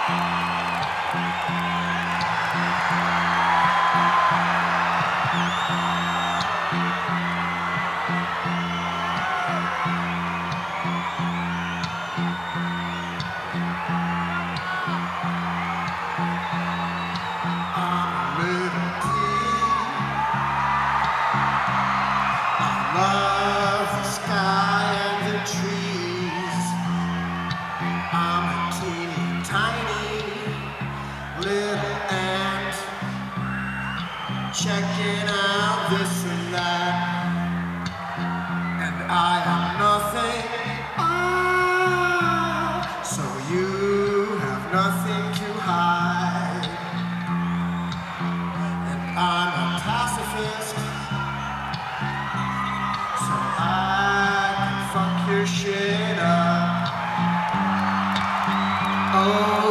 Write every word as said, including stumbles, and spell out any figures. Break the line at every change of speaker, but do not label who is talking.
Love the sky and the trees. I'm a teeny tiny little ant, checking out this and that, and I am nothing. Ah, so you have nothing.